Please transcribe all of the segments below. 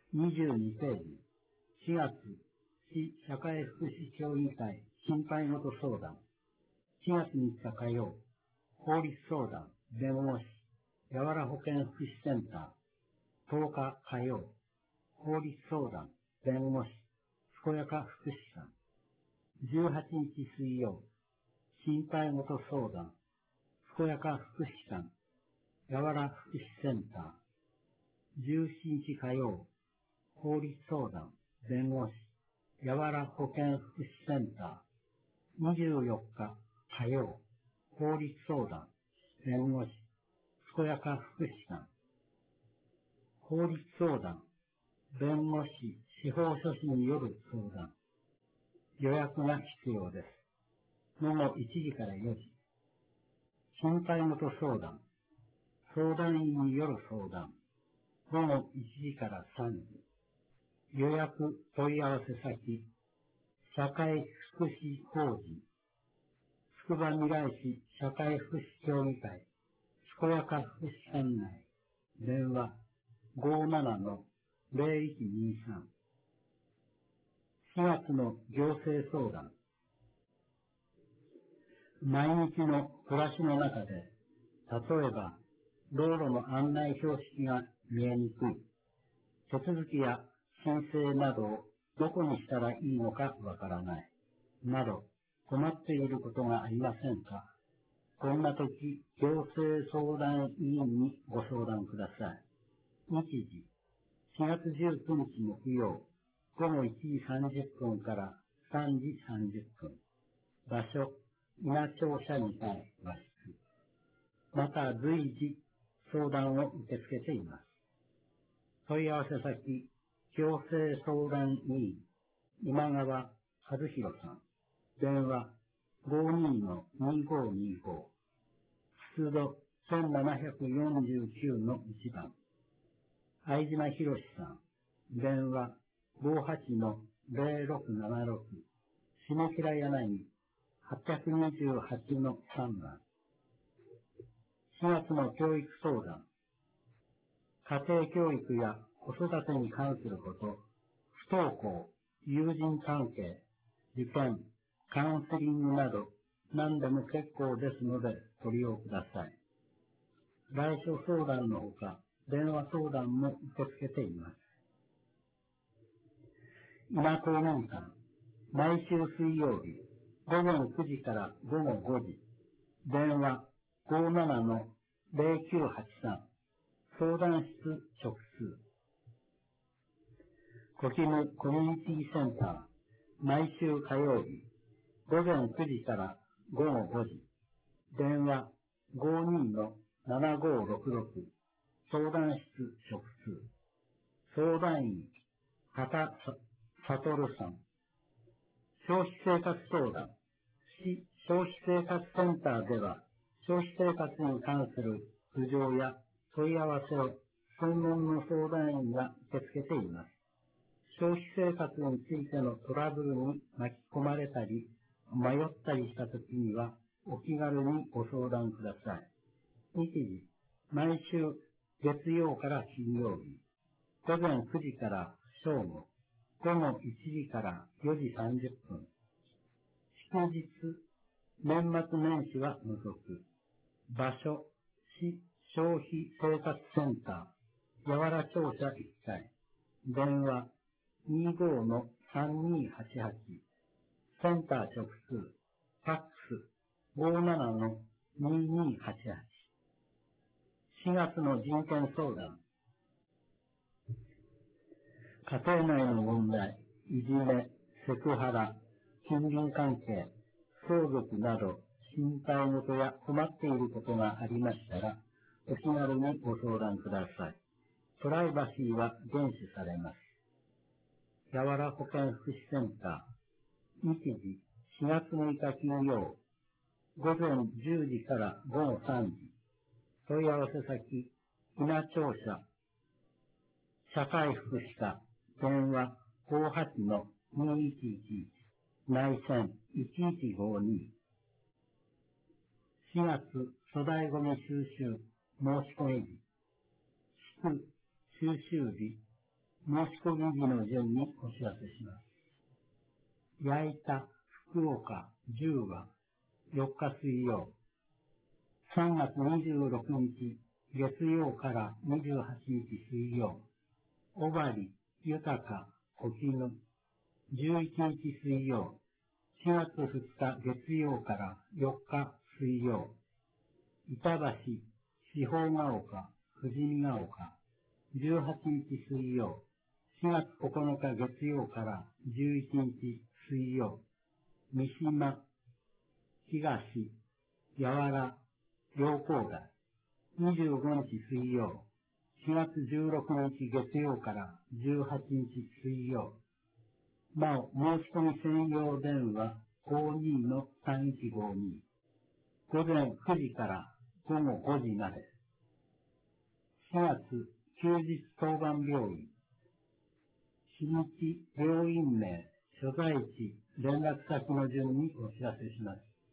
22ページ。4月、市社会福祉協議会心配事相談。4月3日火曜、法律相談、弁護士、やわら保健福祉センター。10日火曜、法律相談、弁護士、健やか福祉さん。18日水曜、心配事相談、健やか福祉さん、やわら福祉センター。17日火曜、法律相談、弁護士、やわら保健福祉センター。24日火曜、法律相談、弁護士、健やか福祉さん。法律相談、弁護士、司法書士による相談。予約が必要です。午後1時から4時。心配事相談、相談員による相談。午後1時から3時。予約問い合わせ先、社会福祉法人、つくばみらい市社会福祉協議会、健やか福祉館内、電話 57-0123。4月の行政相談。毎日の暮らしの中で、例えば、道路の案内標識が見えにくい、手続きや申請などをどこにしたらいいのかわからない、など困っていることがありませんか？こんな時、行政相談委員にご相談ください。日時、4月19日木曜、午後1時30分から3時30分。場所、稲町社2階和室。また随時相談を受け付けています。問い合わせ先、行政相談委員、今川和弘さん。電話、52-2525。出土1749-1番。相島博さん。電話、58-0676。下平柳、828-3番。4月の教育相談。家庭教育や子育てに関すること、不登校、友人関係、受験、カウンセリングなど何でも結構ですのでご利用ください。来所相談のほか、電話相談も受け付けています。今公民館、毎週水曜日、午前9時から午後5時、電話 57-0983、相談室直通。コキムコミュニティセンター、毎週火曜日、午前9時から午後5時、電話 52-7566、相談室直通。相談員、畑悟さん。消費生活相談。市消費生活センターでは、消費生活に関する苦情や問い合わせを専門の相談員が受け付けています。消費生活についてのトラブルに巻き込まれたり、迷ったりしたときには、お気軽にご相談ください。日時、毎週月曜から金曜日、午前9時から正午、午後1時から4時30分。祝日、年末年始は除く。場所、市消費生活センター、やわら庁舎1階。電話、25-3288。センター直通、ファックス、57-2288。4月の人権相談。家庭内の問題、いじめ、セクハラ、近隣関係、相続など、心配事や困っていることがありましたら、お気軽にご相談ください。プライバシーは厳守されます。やわら保健福祉センター、日時4月6日金曜、午前10時から午後3時、問い合わせ先、稲庁舎、社会福祉課、電話 58-2111、内線 1152。4月粗大ごみ収集申し込み日、収集日申し込み日の順にお知らせします。焼いた福岡10は4日水曜、3月26日月曜から28日水曜、小針豊沖野11日水曜、4月2日月曜から4日水曜、板橋四方ヶ丘富士見ヶ丘18日水曜、4月9日月曜から11日水曜、三島東八原陽光台25日水曜、4月16日月曜から18日水曜。なお、申し込み専用電話52-3152。午前9時から午後5時まで。4月、休日当番病院。日にち、病院名、所在地、連絡先の順にお知らせします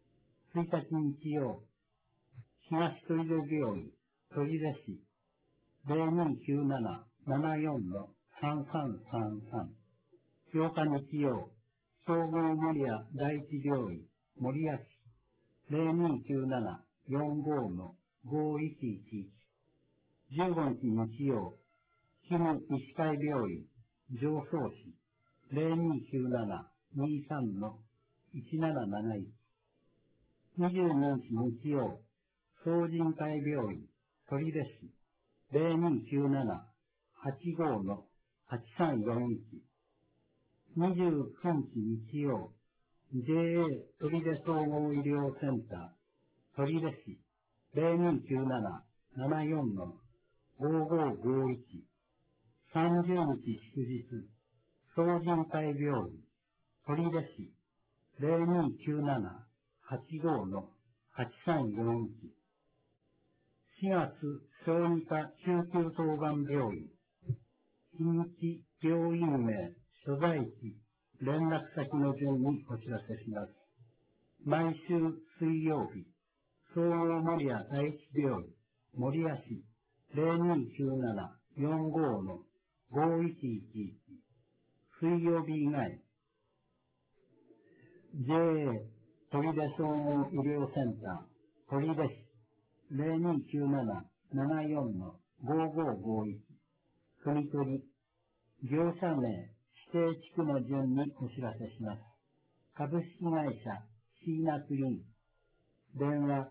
。1日日曜、東取手病院、取手市、0297-74-3333。8日日曜、総合守谷第一病院、守谷市、0297-45-5111。15日日曜、氷見医師会病院、常総市、0297-23-1771。22日日曜、総人会病院、取手市、0297-85-8341。29日日曜、JA 取手総合医療センター、取手市、0297-74-5551。30日祝日、総人会病院、取手市、0297-85-8341。4月、小児科救急当番病院、日にち、病院名、所在地、連絡先の順にお知らせします。毎週水曜日、総合守谷第一病院、守谷市、0297-45-5111。水曜日以外、JA 取手総合医療センター、取手市、0297-74-5551。国取、業者名、指定地区の順にお知らせします。株式会社シーナクリーン。電話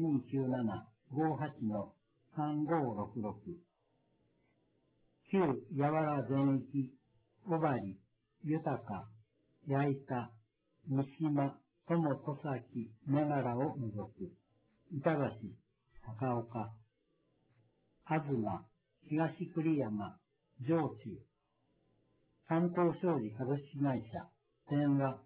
0297-58-3566。旧八原全域、小針、豊、矢板、三島、友戸崎、目柄を除く。板橋、高岡、東、東栗山、上中。関東商事株式会社、電話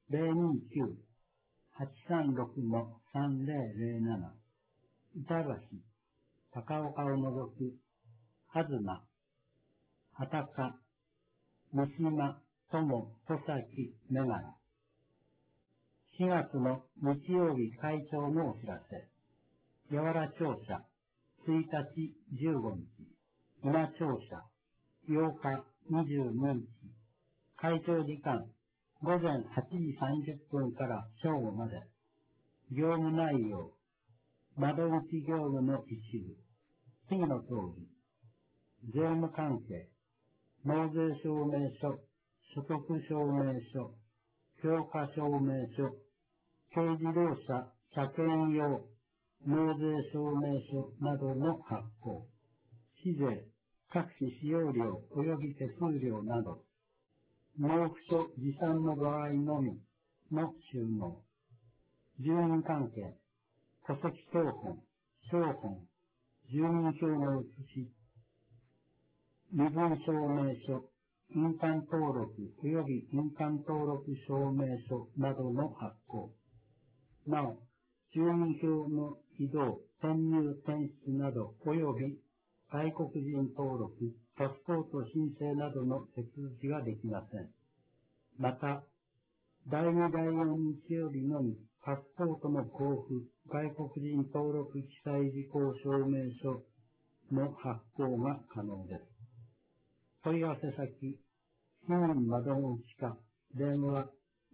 029-836-3007。板橋、高岡を除く、東、畑、三島、友、戸崎、目柄。4月の日曜日会長のお知らせ。八原庁舎、1日、15日。今庁舎、8日、22日。会長時間、午前8時30分から正午まで。業務内容、窓口業務の一部。次の通り。税務関係、納税証明書、所得証明書、評価証明書、軽自動車車検用納税証明書などの発行。市税、各種使用料及び手数料など、納付書持参の場合のみの収納。住民関係、戸籍謄本、証本、住民票の写し、身分証明書、印鑑登録及び印鑑登録証明書などの発行。なお、住民票の移動、転入転出など及び外国人登録、パスポート申請などの手続きができません。また、第2第4日曜日のみパスポートの交付、外国人登録記載事項証明書の発行が可能です。 問い合わせ先、市民窓口か、電話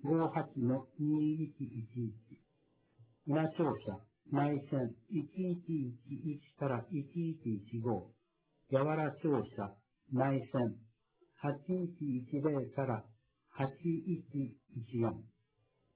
58-2111。稲庁舎、内線1111から1115。八原庁舎、内線8110から8114。